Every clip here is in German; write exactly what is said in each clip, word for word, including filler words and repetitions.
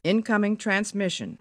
Incoming transmission.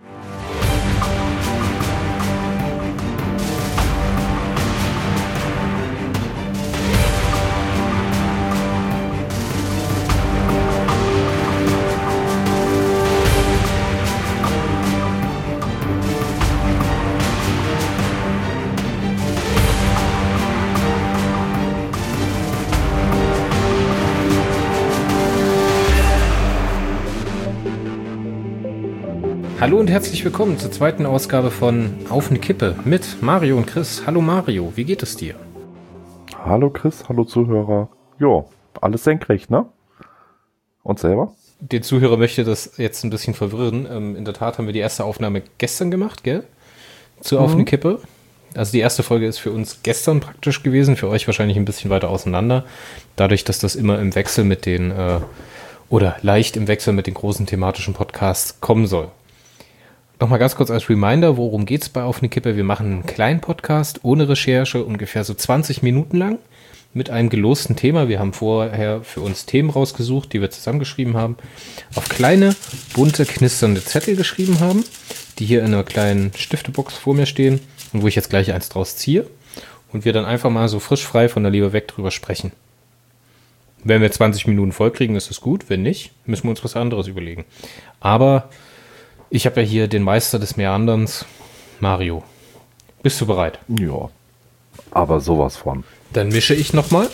Hallo und herzlich willkommen zur zweiten Ausgabe von Auf eine Kippe mit Mario und Chris. Hallo Mario, wie geht es dir? Hallo Chris, hallo Zuhörer. Jo, alles senkrecht, ne? Und selber? Der Zuhörer möchte das jetzt ein bisschen verwirren. Ähm, in der Tat haben wir die erste Aufnahme gestern gemacht, gell? Zu Auf eine Mhm. Kippe. Also die erste Folge ist für uns gestern praktisch gewesen, für euch wahrscheinlich ein bisschen weiter auseinander. Dadurch, dass das immer im Wechsel mit den, äh, oder leicht im Wechsel mit den großen thematischen Podcasts kommen soll. Nochmal ganz kurz als Reminder, worum geht es bei Auf eine Kippe? Wir machen einen kleinen Podcast ohne Recherche, ungefähr so zwanzig Minuten lang, mit einem gelosten Thema. Wir haben vorher für uns Themen rausgesucht, die wir zusammengeschrieben haben, auf kleine, bunte, knisternde Zettel geschrieben haben, die hier in einer kleinen Stiftebox vor mir stehen und wo ich jetzt gleich eins draus ziehe und wir dann einfach mal so frisch frei von der Leber weg drüber sprechen. Wenn wir zwanzig Minuten voll kriegen, ist es gut. Wenn nicht, müssen wir uns was anderes überlegen. Aber ich habe ja hier den Meister des Meanderns, Mario. Bist du bereit? Ja, aber sowas von. Dann mische ich nochmal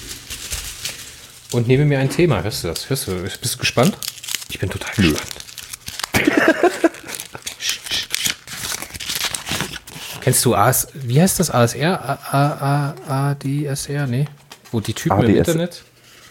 und nehme mir ein Thema. Hörst du das? Hörst du? Bist du gespannt? Ich bin total Nö. gespannt. Kennst du A S, wie heißt das? A S R? A, A, A, A D S R? Nee. Wo die Typen A D S im Internet?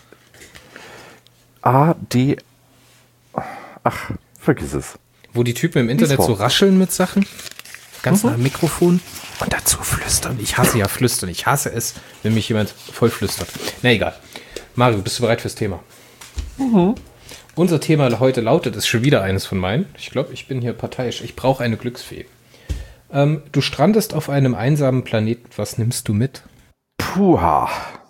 A, D... Ach, vergiss es. Wo die Typen im Internet Lies so vor. rascheln mit Sachen, ganz Mhm. nah am Mikrofon und dazu flüstern. Ich hasse ja flüstern. Ich hasse es, wenn mich jemand voll flüstert. Na egal. Mario, bist du bereit fürs Thema? Mhm. Unser Thema heute lautet, ist schon wieder eines von meinen. Ich glaube, ich bin hier parteiisch. Ich brauche eine Glücksfee. Ähm, du strandest auf einem einsamen Planeten. Was nimmst du mit? Puha.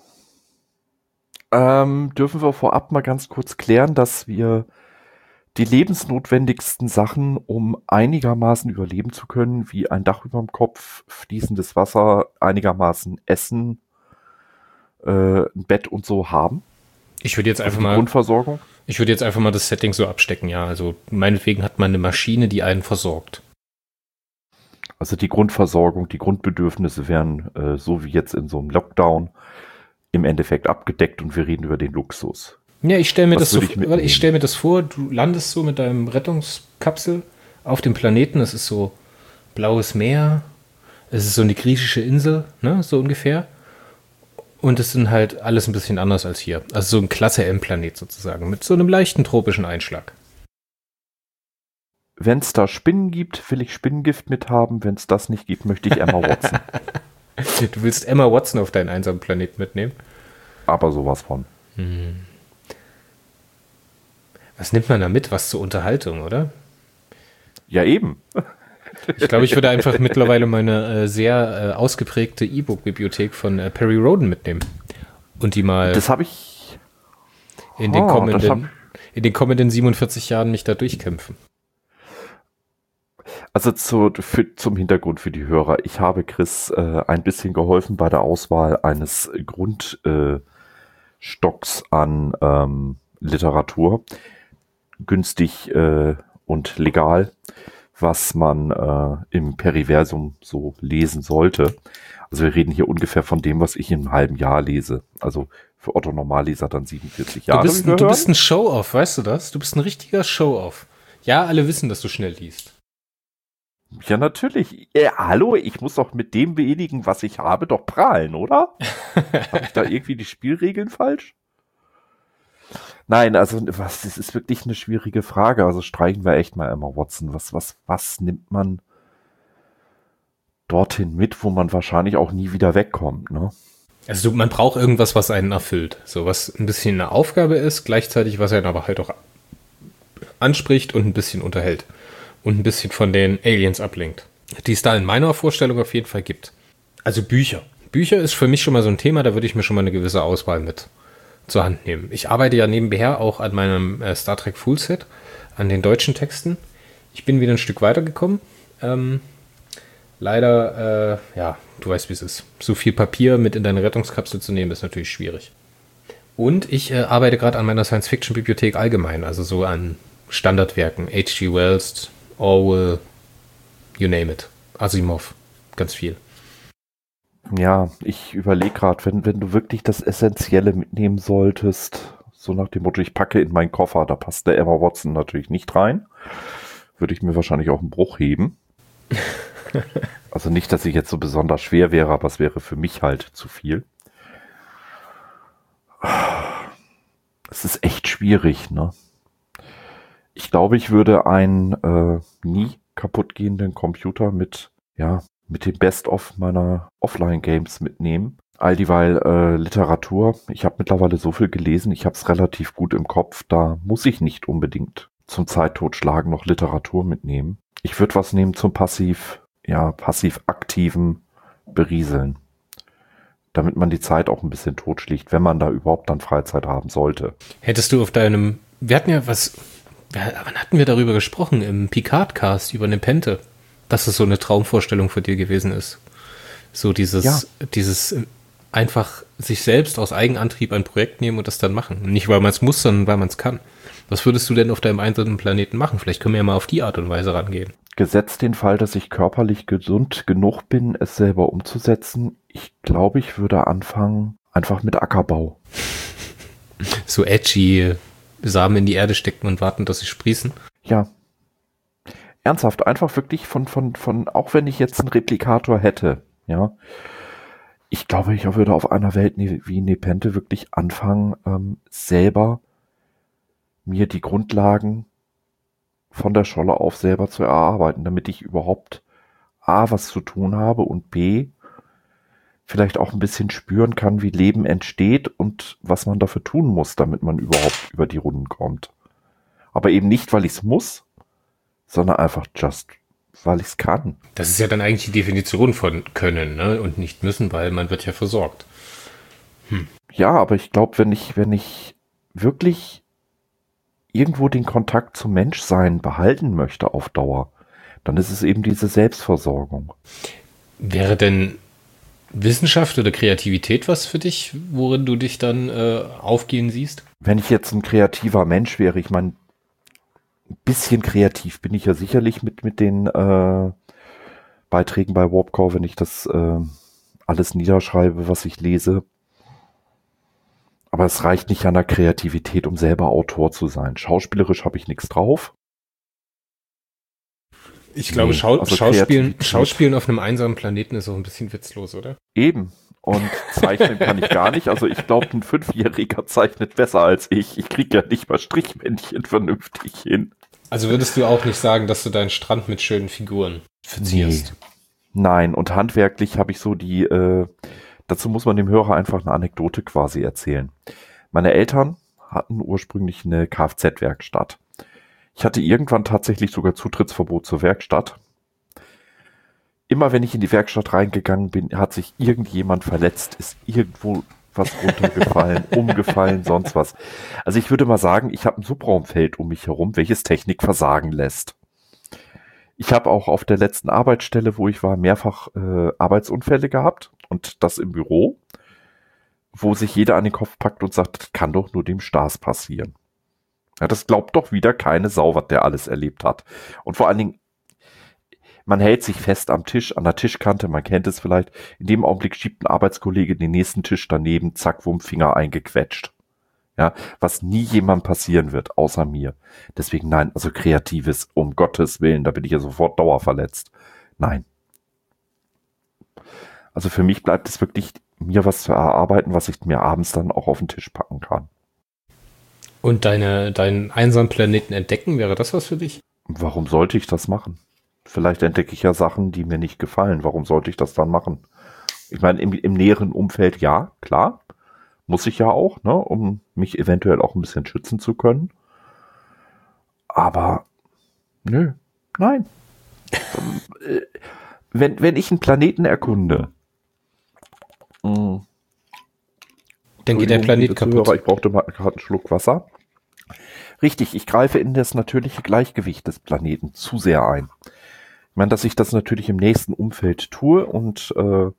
Ähm, dürfen wir vorab mal ganz kurz klären, dass wir die lebensnotwendigsten Sachen, um einigermaßen überleben zu können, wie ein Dach über dem Kopf, fließendes Wasser, einigermaßen Essen, äh, ein Bett und so haben? Ich würde jetzt Also einfach die mal, Grundversorgung? ich würde jetzt einfach mal das Setting so abstecken. Ja, also meinetwegen hat man eine Maschine, die einen versorgt. Also die Grundversorgung, die Grundbedürfnisse wären äh, so wie jetzt in so einem Lockdown im Endeffekt abgedeckt und wir reden über den Luxus. Ja, ich stelle mir, Was das so, würde ich warte, mitnehmen? ich stell mir das vor, du landest so mit deinem Rettungskapsel auf dem Planeten, es ist so blaues Meer, es ist so eine griechische Insel, ne, so ungefähr. Und es sind halt alles ein bisschen anders als hier. Also so ein Klasse-M-Planet sozusagen, mit so einem leichten tropischen Einschlag. Wenn es da Spinnen gibt, will ich Spinnengift mithaben. Wenn es das nicht gibt, möchte ich Emma Watson. Du willst Emma Watson auf deinen einsamen Planeten mitnehmen? Aber sowas von. Was nimmt man da mit? Was zur Unterhaltung, oder? Ja, eben. Ich glaube, ich würde einfach mittlerweile meine äh, sehr äh, ausgeprägte E-Book-Bibliothek von äh, Perry Rhodan mitnehmen. Und die mal Das habe ich. in den, Ah, das kommenden, hab- in den kommenden siebenundvierzig Jahren mich da durchkämpfen. Also zu, für, zum Hintergrund für die Hörer. Ich habe Chris äh, ein bisschen geholfen bei der Auswahl eines Grundstocks äh, Stocks an ähm, Literatur. Günstig äh, und legal, was man äh, im Periversum so lesen sollte. Also wir reden hier ungefähr von dem, was ich in einem halben Jahr lese. Also für Otto Normalleser dann siebenundvierzig Jahre. Du bist, wie wir du hören. bist ein Show-Off, weißt du das? Du bist ein richtiger Show-Off. Ja, alle wissen, dass du schnell liest. Ja, natürlich. Äh, hallo, ich muss doch mit dem wenigen, was ich habe, doch prahlen, oder? Habe ich da irgendwie die Spielregeln falsch? Nein, also was, das ist wirklich eine schwierige Frage. Also streichen wir echt mal Emma Watson. Was, was, was nimmt man dorthin mit, wo man wahrscheinlich auch nie wieder wegkommt, ne? Also du, man braucht irgendwas, was einen erfüllt. So was ein bisschen eine Aufgabe ist, gleichzeitig was einen aber halt auch anspricht und ein bisschen unterhält. Und ein bisschen von den Aliens ablenkt. Die es da in meiner Vorstellung auf jeden Fall gibt. Also Bücher. Bücher ist für mich schon mal so ein Thema, da würde ich mir schon mal eine gewisse Auswahl mit zur Hand nehmen. Ich arbeite ja nebenher auch an meinem äh, Star Trek Full Set, an den deutschen Texten. Ich bin wieder ein Stück weitergekommen. Ähm, leider, äh, ja, du weißt, wie es ist. So viel Papier mit in deine Rettungskapsel zu nehmen, ist natürlich schwierig. Und ich äh, arbeite gerade an meiner Science-Fiction-Bibliothek allgemein, also so an Standardwerken. H G Wells, Orwell, you name it. Asimov, ganz viel. Ja, ich überlege gerade, wenn, wenn du wirklich das Essentielle mitnehmen solltest, so nach dem Motto, ich packe in meinen Koffer, da passt der Emma Watson natürlich nicht rein, würde ich mir wahrscheinlich auch einen Bruch heben. Also nicht, dass ich jetzt so besonders schwer wäre, aber es wäre für mich halt zu viel. Es ist echt schwierig, ne? Ich glaube, ich würde einen äh, nie kaputtgehenden Computer mit, ja, mit dem Best-of meiner Offline-Games mitnehmen. All dieweil äh, Literatur. Ich habe mittlerweile so viel gelesen, ich habe es relativ gut im Kopf. Da muss ich nicht unbedingt zum Zeittotschlagen noch Literatur mitnehmen. Ich würde was nehmen zum passiv, ja, passiv-aktiven Berieseln. Damit man die Zeit auch ein bisschen totschlägt, wenn man da überhaupt dann Freizeit haben sollte. Hättest du auf deinem, wir hatten ja was, wann hatten wir darüber gesprochen? Im Picard-Cast über Nepenthe, dass es so eine Traumvorstellung für dir gewesen ist. So dieses, ja. dieses einfach sich selbst aus Eigenantrieb ein Projekt nehmen und das dann machen. Nicht, weil man es muss, sondern weil man es kann. Was würdest du denn auf deinem einsamen Planeten machen? Vielleicht können wir ja mal auf die Art und Weise rangehen. Gesetzt den Fall, dass ich körperlich gesund genug bin, es selber umzusetzen, ich glaube, ich würde anfangen, einfach mit Ackerbau. So edgy, Samen in die Erde stecken und warten, dass sie sprießen? Ja. Ernsthaft, einfach wirklich von, von, von, auch wenn ich jetzt einen Replikator hätte, ja. Ich glaube, ich würde auf einer Welt wie Nepenthe wirklich anfangen, ähm, selber mir die Grundlagen von der Scholle auf selber zu erarbeiten, damit ich überhaupt A, was zu tun habe und B, vielleicht auch ein bisschen spüren kann, wie Leben entsteht und was man dafür tun muss, damit man überhaupt über die Runden kommt. Aber eben nicht, weil ich es muss, sondern einfach just, weil ich es kann. Das ist ja dann eigentlich die Definition von können, ne? Und nicht müssen, weil man wird ja versorgt. Hm. Ja, aber ich glaube, wenn ich, wenn ich wirklich irgendwo den Kontakt zum Menschsein behalten möchte auf Dauer, dann ist es eben diese Selbstversorgung. Wäre denn Wissenschaft oder Kreativität was für dich, worin du dich dann äh, aufgehen siehst? Wenn ich jetzt ein kreativer Mensch wäre, ich meine, ein bisschen kreativ bin ich ja sicherlich mit, mit den äh, Beiträgen bei Warpcore, wenn ich das äh, alles niederschreibe, was ich lese. Aber es reicht nicht an der Kreativität, um selber Autor zu sein. Schauspielerisch habe ich nichts drauf. Ich glaube, nee, Schau also Schauspielen, Schauspielen auf einem einsamen Planeten ist auch ein bisschen witzlos, oder? Eben. Und zeichnen kann ich gar nicht. Also ich glaube, ein Fünfjähriger zeichnet besser als ich. Ich kriege ja nicht mal Strichmännchen vernünftig hin. Also würdest du auch nicht sagen, dass du deinen Strand mit schönen Figuren verzierst? Nee. Nein, und handwerklich habe ich so die, äh, dazu muss man dem Hörer einfach eine Anekdote quasi erzählen. Meine Eltern hatten ursprünglich eine Kfz-Werkstatt. Ich hatte irgendwann tatsächlich sogar Zutrittsverbot zur Werkstatt. Immer wenn ich in die Werkstatt reingegangen bin, hat sich irgendjemand verletzt, ist irgendwo was runtergefallen, umgefallen, sonst was. Also ich würde mal sagen, ich habe ein Subraumfeld um mich herum, welches Technik versagen lässt. Ich habe auch auf der letzten Arbeitsstelle, wo ich war, mehrfach äh, Arbeitsunfälle gehabt und das im Büro, wo sich jeder an den Kopf packt und sagt, das kann doch nur dem Stars passieren. Ja, das glaubt doch wieder keine Sau, was der alles erlebt hat. Und vor allen Dingen, man hält sich fest am Tisch, an der Tischkante, man kennt es vielleicht. In dem Augenblick schiebt ein Arbeitskollege den nächsten Tisch daneben, zack, wumm, Finger eingequetscht. Ja, was nie jemandem passieren wird, außer mir. Deswegen nein, also Kreatives, um Gottes Willen, da bin ich ja sofort dauerverletzt. Nein. Also für mich bleibt es wirklich, mir was zu erarbeiten, was ich mir abends dann auch auf den Tisch packen kann. Und deine, deinen einsamen Planeten entdecken, wäre das was für dich? Warum sollte ich das machen? Vielleicht entdecke ich ja Sachen, die mir nicht gefallen. Warum sollte ich das dann machen? Ich meine, im, im näheren Umfeld ja, klar. Muss ich ja auch, ne, um mich eventuell auch ein bisschen schützen zu können. Aber, nö, nein. wenn, wenn ich einen Planeten erkunde, mh, dann geht der Planet kaputt. Zuhörer, ich brauchte mal gerade einen Schluck Wasser. Richtig, ich greife in das natürliche Gleichgewicht des Planeten zu sehr ein. Ich meine, dass ich das natürlich im nächsten Umfeld tue und äh,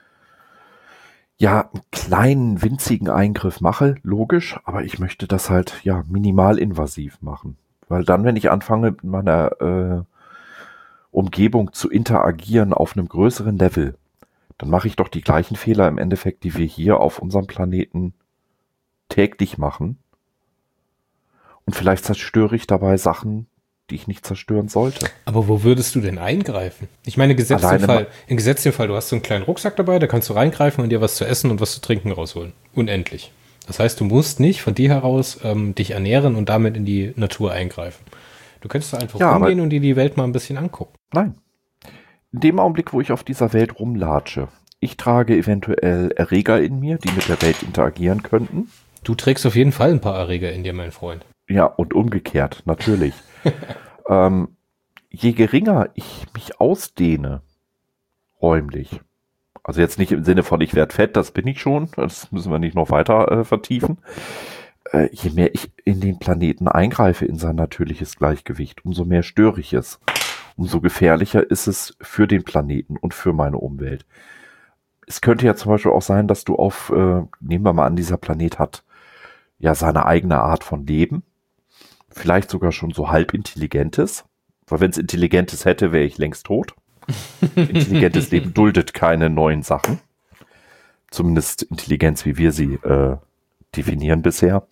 ja, einen kleinen, winzigen Eingriff mache, logisch, aber ich möchte das halt ja minimalinvasiv machen. Weil dann, wenn ich anfange, mit meiner äh, Umgebung zu interagieren auf einem größeren Level, dann mache ich doch die gleichen Fehler im Endeffekt, die wir hier auf unserem Planeten täglich machen. Und vielleicht zerstöre ich dabei Sachen, die ich nicht zerstören sollte. Aber wo würdest du denn eingreifen? Ich meine, gesetzt im Fall, im gesetzten Fall, du hast so einen kleinen Rucksack dabei, da kannst du reingreifen und dir was zu essen und was zu trinken rausholen. Unendlich. Das heißt, du musst nicht von dir heraus ähm, dich ernähren und damit in die Natur eingreifen. Du könntest da einfach ja, rumgehen und dir die Welt mal ein bisschen angucken. Nein. In dem Augenblick, wo ich auf dieser Welt rumlatsche, ich trage eventuell Erreger in mir, die mit der Welt interagieren könnten. Du trägst auf jeden Fall ein paar Erreger in dir, mein Freund. Ja, und umgekehrt, natürlich. ähm, je geringer ich mich ausdehne, räumlich, also jetzt nicht im Sinne von ich werde fett, das bin ich schon, das müssen wir nicht noch weiter äh, vertiefen, äh, je mehr ich in den Planeten eingreife in sein natürliches Gleichgewicht, umso mehr störe ich es, umso gefährlicher ist es für den Planeten und für meine Umwelt. Es könnte ja zum Beispiel auch sein, dass du auf, äh, nehmen wir mal an, dieser Planet hat ja seine eigene Art von Leben, vielleicht sogar schon so halb intelligentes, weil wenn es intelligentes hätte, wäre ich längst tot. Intelligentes Leben duldet keine neuen Sachen. Zumindest Intelligenz, wie wir sie äh, definieren bisher.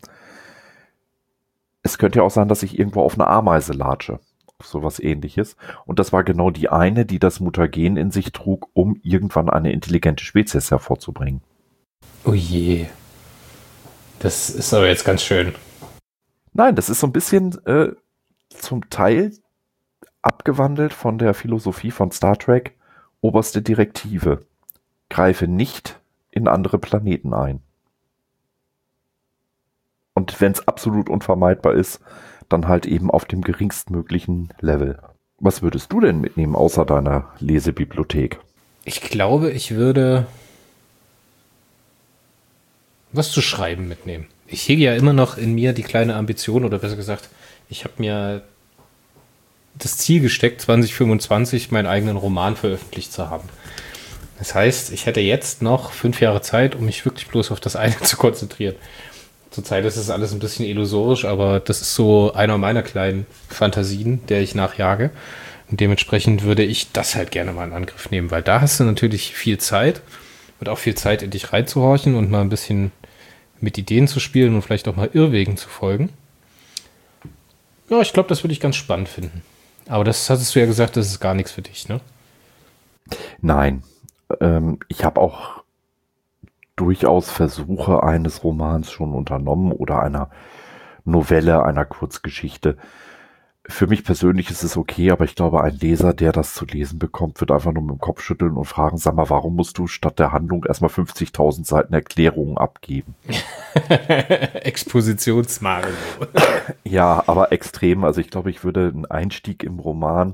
Es könnte ja auch sein, dass ich irgendwo auf eine Ameise latsche, auf sowas Ähnliches. Und das war genau die eine, die das Mutagen in sich trug, um irgendwann eine intelligente Spezies hervorzubringen. Oh je. Das ist aber jetzt ganz schön. Nein, das ist so ein bisschen äh, zum Teil abgewandelt von der Philosophie von Star Trek. Oberste Direktive: Greife nicht in andere Planeten ein. Und wenn es absolut unvermeidbar ist, dann halt eben auf dem geringstmöglichen Level. Was würdest du denn mitnehmen außer deiner Lesebibliothek? Ich glaube, ich würde was zu schreiben mitnehmen. Ich hege ja immer noch in mir die kleine Ambition, oder besser gesagt, ich habe mir das Ziel gesteckt, zwanzig fünfundzwanzig meinen eigenen Roman veröffentlicht zu haben. Das heißt, ich hätte jetzt noch fünf Jahre Zeit, um mich wirklich bloß auf das eine zu konzentrieren. Zurzeit ist es alles ein bisschen illusorisch, aber das ist so einer meiner kleinen Fantasien, der ich nachjage. Und dementsprechend würde ich das halt gerne mal in Angriff nehmen, weil da hast du natürlich viel Zeit und auch viel Zeit, in dich reinzuhorchen und mal ein bisschen mit Ideen zu spielen und vielleicht auch mal Irrwegen zu folgen. Ja, ich glaube, das würde ich ganz spannend finden. Aber das hattest du ja gesagt, das ist gar nichts für dich, ne? Nein. Ähm, ich habe auch durchaus Versuche eines Romans schon unternommen oder einer Novelle, einer Kurzgeschichte. Für mich persönlich ist es okay, aber ich glaube, ein Leser, der das zu lesen bekommt, wird einfach nur mit dem Kopf schütteln und fragen, sag mal, warum musst du statt der Handlung erstmal fünfzigtausend Seiten Erklärungen abgeben? Expositionsmangel. Ja, aber extrem. Also ich glaube, ich würde einen Einstieg im Roman,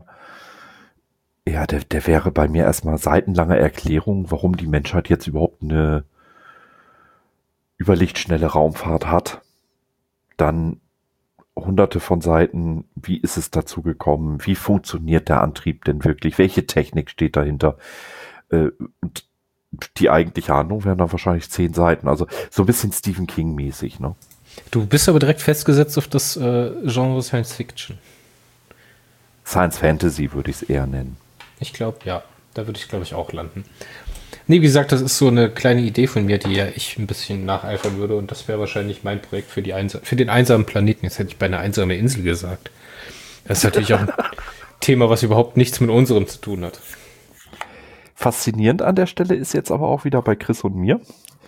ja, der, der wäre bei mir erstmal seitenlange Erklärung, warum die Menschheit jetzt überhaupt eine überlichtschnelle Raumfahrt hat. Dann hunderte von Seiten, wie ist es dazu gekommen, wie funktioniert der Antrieb denn wirklich, welche Technik steht dahinter, äh, und die eigentliche Handlung wären dann wahrscheinlich zehn Seiten, also so ein bisschen Stephen King mäßig, ne? Du bist aber direkt festgesetzt auf das äh, Genre Science Fiction. Science Fantasy würde ich es eher nennen. Ich glaube, ja, da würde ich, glaube ich, auch landen. Nee, wie gesagt, das ist so eine kleine Idee von mir, die ja ich ein bisschen nacheifern würde, und das wäre wahrscheinlich mein Projekt für, die Einsa- für den einsamen Planeten. Jetzt hätte ich bei einer einsamen Insel gesagt. Das ist natürlich auch ein Thema, was überhaupt nichts mit unserem zu tun hat. Faszinierend an der Stelle ist jetzt aber auch wieder bei Chris und mir.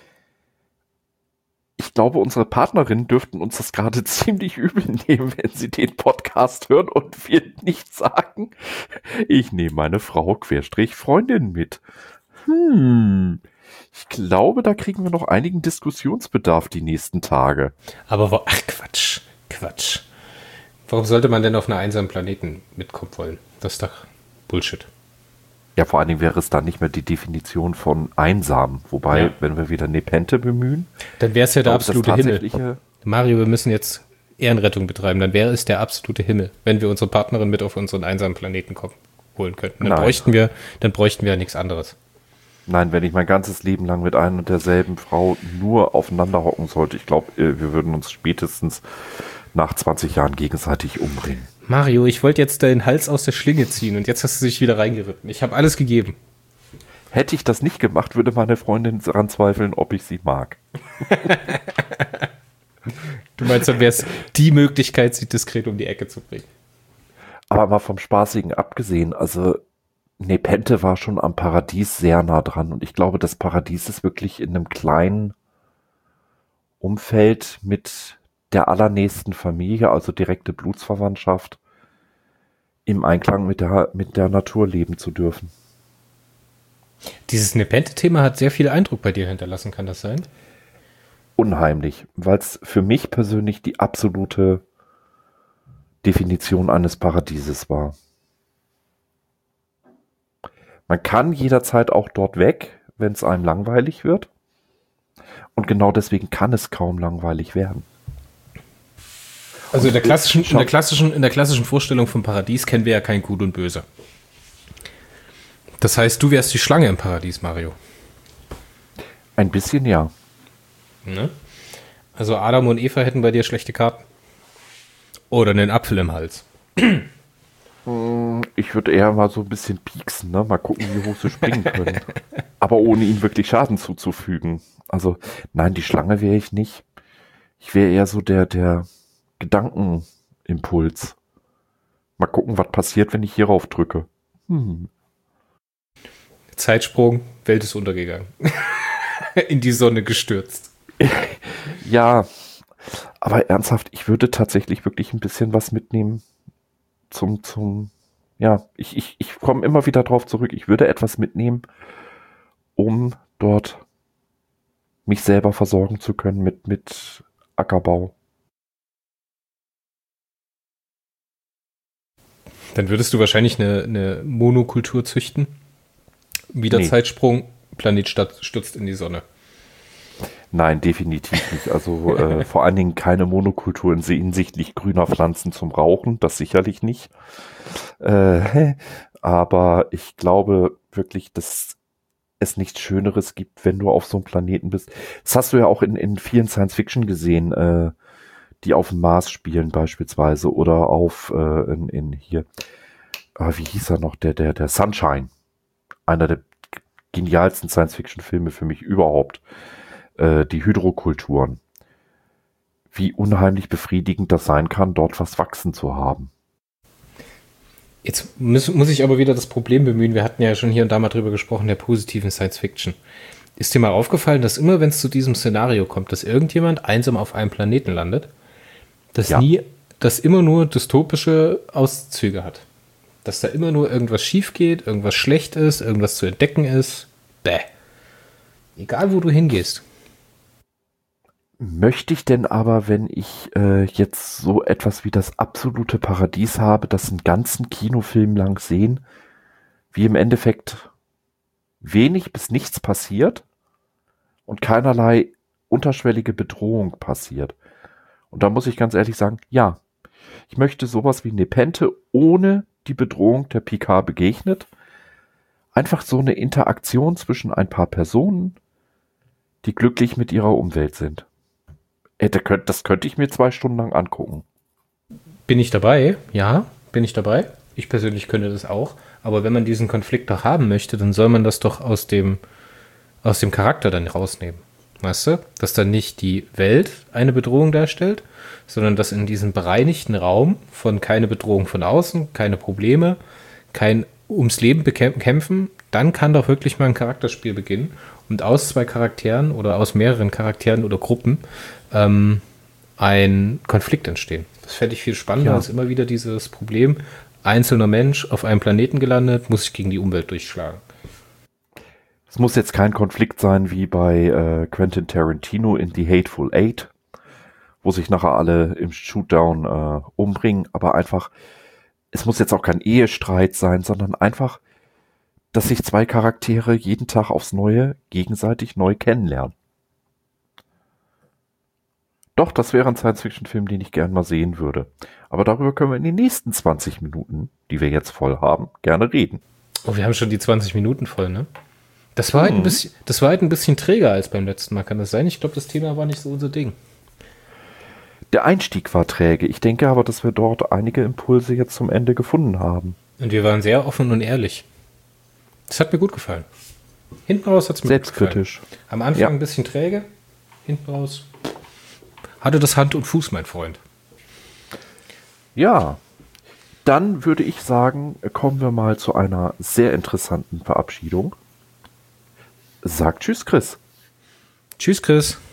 Ich glaube, unsere Partnerinnen dürften uns das gerade ziemlich übel nehmen, wenn sie den Podcast hören und wir nicht sagen, ich nehme meine Frau Querstrich Freundin mit. Hm, ich glaube, da kriegen wir noch einigen Diskussionsbedarf die nächsten Tage. Aber, wo, ach Quatsch, Quatsch. Warum sollte man denn auf einer einsamen Planeten mitkommen wollen? Das ist doch Bullshit. Ja, vor allen Dingen wäre es dann nicht mehr die Definition von einsam. Wobei, ja, wenn wir wieder Nepente bemühen, dann wäre es ja der absolute Himmel. Mario, wir müssen jetzt Ehrenrettung betreiben, dann wäre es der absolute Himmel, wenn wir unsere Partnerin mit auf unseren einsamen Planeten kommen, holen könnten. Dann Nein. bräuchten wir, dann bräuchten wir ja nichts anderes. Nein, wenn ich mein ganzes Leben lang mit einer und derselben Frau nur aufeinander hocken sollte, ich glaube, wir würden uns spätestens nach zwanzig Jahren gegenseitig umbringen. Mario, ich wollte jetzt deinen Hals aus der Schlinge ziehen und jetzt hast du dich wieder reingeritten. Ich habe alles gegeben. Hätte ich das nicht gemacht, würde meine Freundin daran zweifeln, ob ich sie mag. Du meinst, dann wäre es die Möglichkeit, sie diskret um die Ecke zu bringen. Aber mal vom Spaßigen abgesehen, also Nepenthe war schon am Paradies sehr nah dran und ich glaube, das Paradies ist wirklich in einem kleinen Umfeld mit der allernächsten Familie, also direkte Blutsverwandtschaft, im Einklang mit der, mit der Natur leben zu dürfen. Dieses Nepenthe-Thema hat sehr viel Eindruck bei dir hinterlassen, kann das sein? Unheimlich, weil es für mich persönlich die absolute Definition eines Paradieses war. Man kann jederzeit auch dort weg, wenn es einem langweilig wird. Und genau deswegen kann es kaum langweilig werden. Also in der klassischen, in der klassischen, in der klassischen Vorstellung vom Paradies kennen wir ja kein Gut und Böse. Das heißt, du wärst die Schlange im Paradies, Mario. Ein bisschen ja. Ne? Also Adam und Eva hätten bei dir schlechte Karten. Oder einen Apfel im Hals. Ich würde eher mal so ein bisschen pieksen, ne? Mal gucken, wie hoch sie springen können. Aber ohne ihnen wirklich Schaden zuzufügen. Also, nein, die Schlange wäre ich nicht. Ich wäre eher so der, der Gedankenimpuls. Mal gucken, was passiert, wenn ich hierauf drücke. Hm. Zeitsprung, Welt ist untergegangen. In die Sonne gestürzt. Ja, aber ernsthaft, ich würde tatsächlich wirklich ein bisschen was mitnehmen zum, zum, ja, ich, ich, ich komme immer wieder drauf zurück. Ich würde etwas mitnehmen, um dort mich selber versorgen zu können mit, mit Ackerbau. Dann würdest du wahrscheinlich eine, eine Monokultur züchten. Wieder Nee. Zeitsprung, Planet statt, stürzt in die Sonne. Nein, definitiv nicht. Also äh, vor allen Dingen keine Monokultur hinsichtlich grüner Pflanzen zum Rauchen, das sicherlich nicht. Äh, aber ich glaube wirklich, dass es nichts Schöneres gibt, wenn du auf so einem Planeten bist. Das hast du ja auch in, in vielen Science-Fiction gesehen, äh, die auf dem Mars spielen beispielsweise oder auf äh, in, in hier, ah, wie hieß er noch, der, der, der Sunshine. Einer der genialsten Science-Fiction-Filme für mich überhaupt. Äh, die Hydrokulturen. Wie unheimlich befriedigend das sein kann, dort was wachsen zu haben. Jetzt muss, muss ich aber wieder das Problem bemühen, wir hatten ja schon hier und da mal drüber gesprochen, der positiven Science-Fiction. Ist dir mal aufgefallen, dass immer, wenn es zu diesem Szenario kommt, dass irgendjemand einsam auf einem Planeten landet, dass Ja. nie, dass immer nur dystopische Auszüge hat? Dass da immer nur irgendwas schief geht, irgendwas schlecht ist, irgendwas zu entdecken ist. Bäh. Egal, wo du hingehst. Möchte ich denn aber, wenn ich äh, jetzt so etwas wie das absolute Paradies habe, das einen ganzen Kinofilm lang sehen, wie im Endeffekt wenig bis nichts passiert und keinerlei unterschwellige Bedrohung passiert? Und da muss ich ganz ehrlich sagen, ja, ich möchte sowas wie Nepenthe ohne die Bedrohung der P K begegnet. Einfach so eine Interaktion zwischen ein paar Personen, die glücklich mit ihrer Umwelt sind. Ey, da könnt- Das könnte ich mir zwei Stunden lang angucken. Bin ich dabei? Ja, bin ich dabei. Ich persönlich könnte das auch. Aber wenn man diesen Konflikt doch haben möchte, dann soll man das doch aus dem, aus dem Charakter dann rausnehmen. Weißt du? Dass dann nicht die Welt eine Bedrohung darstellt, sondern dass in diesem bereinigten Raum von keine Bedrohung von außen, keine Probleme, kein ums Leben bekämp- kämpfen, dann kann doch wirklich mal ein Charakterspiel beginnen und aus zwei Charakteren oder aus mehreren Charakteren oder Gruppen ähm, ein Konflikt entstehen. Das fände ich viel spannender Ja. als immer wieder dieses Problem, einzelner Mensch auf einem Planeten gelandet, muss sich gegen die Umwelt durchschlagen. Es muss jetzt kein Konflikt sein wie bei äh, Quentin Tarantino in The Hateful Eight, wo sich nachher alle im Shootdown äh, umbringen, aber einfach, es muss jetzt auch kein Ehestreit sein, sondern einfach, dass sich zwei Charaktere jeden Tag aufs Neue gegenseitig neu kennenlernen. Doch, das wäre ein Science-Fiction-Film, den ich gern mal sehen würde. Aber darüber können wir in den nächsten zwanzig Minuten, die wir jetzt voll haben, gerne reden. Oh, wir haben schon die zwanzig Minuten voll, ne? Das war, hm. halt ein bisschen, das war halt ein bisschen träger als beim letzten Mal, kann das sein? Ich glaube, das Thema war nicht so unser Ding. Der Einstieg war träge. Ich denke aber, dass wir dort einige Impulse jetzt zum Ende gefunden haben. Und wir waren sehr offen und ehrlich. Das hat mir gut gefallen. Hinten raus hat es mir Selbstkritisch. gut gefallen. Am Anfang ja. ein bisschen träge, hinten raus hatte das Hand und Fuß, mein Freund. Ja, dann würde ich sagen, kommen wir mal zu einer sehr interessanten Verabschiedung. Sag tschüss, Chris. Tschüss, Chris.